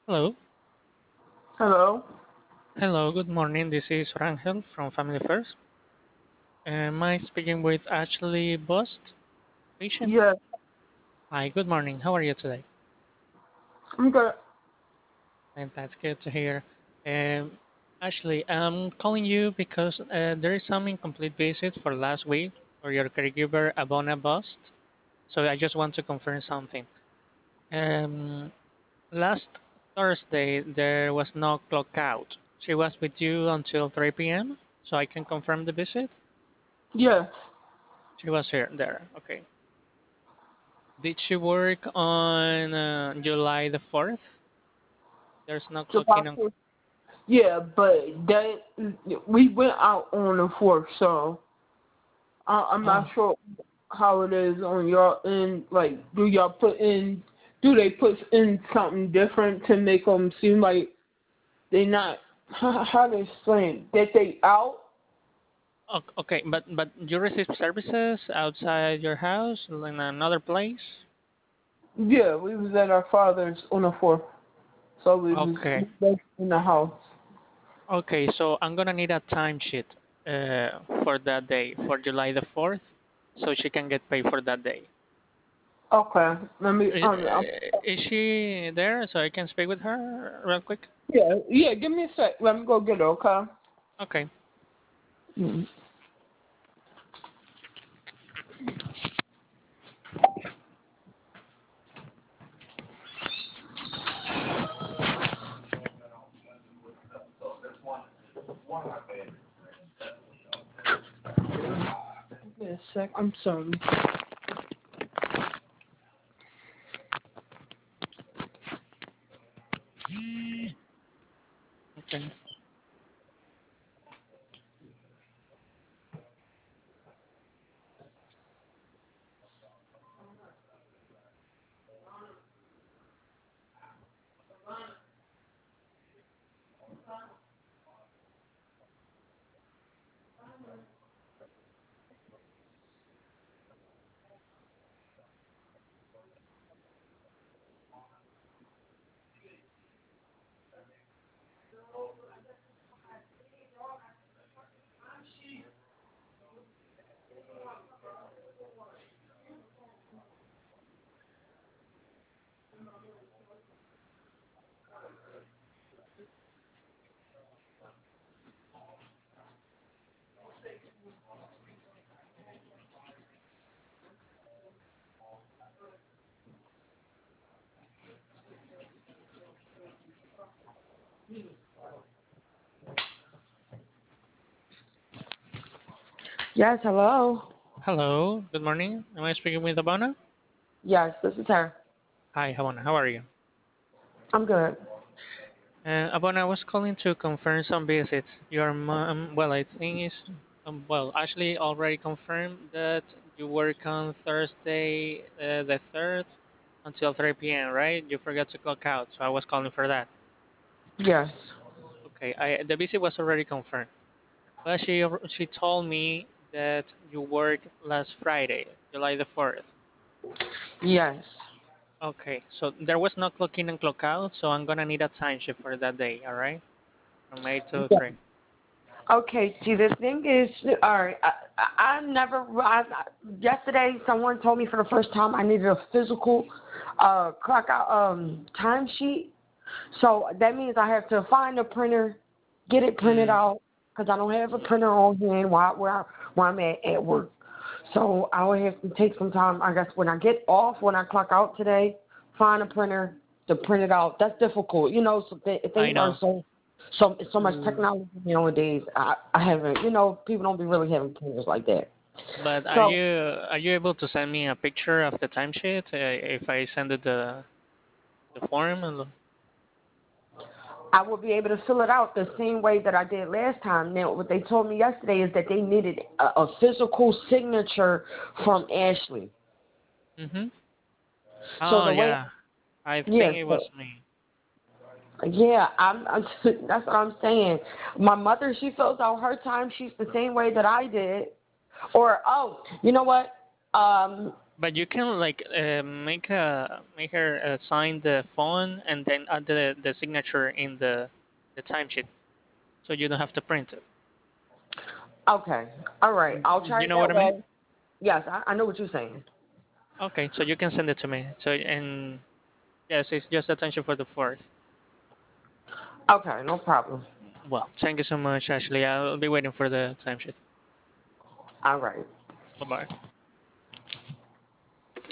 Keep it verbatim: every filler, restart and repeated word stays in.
Hello. Hello? Hello, good morning. This is Rangel from Family First. Am I speaking with Ashley Bust, patient? Yes, Hi, good morning. How are you today? I'm good. And that's good to hear. Um, Ashley, I'm calling you because uh, there is some incomplete visit for last week for your caregiver, Abona Bust. So I just want to confirm something. Um, Last Thursday, there was no clock out. She was with you until three p m, so I can confirm the visit. Yes. She was here, there. Okay. Did she work on uh, July the fourth? There's no July clocking on. fourth. Yeah, but that we went out on the fourth, so I, I'm not Oh, sure how it is on your end. Like, do y'all put in? Do they put in something different to make them seem like they not? How, how to explain that they out? o- okay, but but you receive services outside your house in another place? Yeah, we was at our father's on the fourth, so we was Okay. in the house. Okay, so I'm gonna need a timesheet uh, for that day, for July the fourth, so she can get paid for that day. Okay, let me. Is, Um, um, uh, is she there so I can speak with her real quick? yeah, yeah. Give me a sec. Let me go get her. Okay. Okay. Mhm. Give me a sec. I'm sorry. Okay. Yes, hello. Hello. Good morning. Am I speaking with Abana? Yes, this is her. Hi, Abana. How are you? I'm good. Uh, Abana, I was calling to confirm some visits. Your mom, well, I think is, um, well, Ashley already confirmed that you work on Thursday, uh, the third, until three p m, right? You forgot to clock out, so I was calling for that. Yes. Okay, I, the visit was already confirmed. But she al- she told me that you worked last Friday, July the fourth. Yes. Okay, so there was no clock in and clock out, so I'm gonna need a timesheet for that day, all right? From eight to Yeah. three. Okay, see, the thing is, all right, I, I, I never, I, yesterday someone told me for the first time I needed a physical uh, clock out um, timesheet. So that means I have to find a printer, get it printed Mm, out, because I don't have a printer on hand while, where, I, where I'm at at work. So I would have to take some time, I guess, when I get off, when I clock out today, find a printer to print it out. That's difficult. You know, so th- I things are know. so so so much Mm, technology nowadays. I, I haven't, you know, people don't be really having printers like that. but are So you are you able to send me a picture of the timesheet uh, if I send it the the form? And, I will be able to fill it out the same way that I did last time. Now, what they told me yesterday is that they needed a, a physical signature from Ashley. mm-hmm. So Oh the way, yeah, I think yes, it so was me. yeah, I'm, I'm. That's what I'm saying. My mother, she fills out her time sheets the same way that I did. Or oh, you know what? Um, But you can like uh, make a make her uh, sign the phone and then add the the signature in the the timesheet, so you don't have to print it. Okay. All right. I'll try You it know what that I mean? way. Yes, I, I know what you're saying. Okay, so you can send it to me. So and yes, it's just attention for the fourth. Okay, no problem. Well, thank you so much, Ashley. I'll be waiting for the timesheet. All right. Bye bye.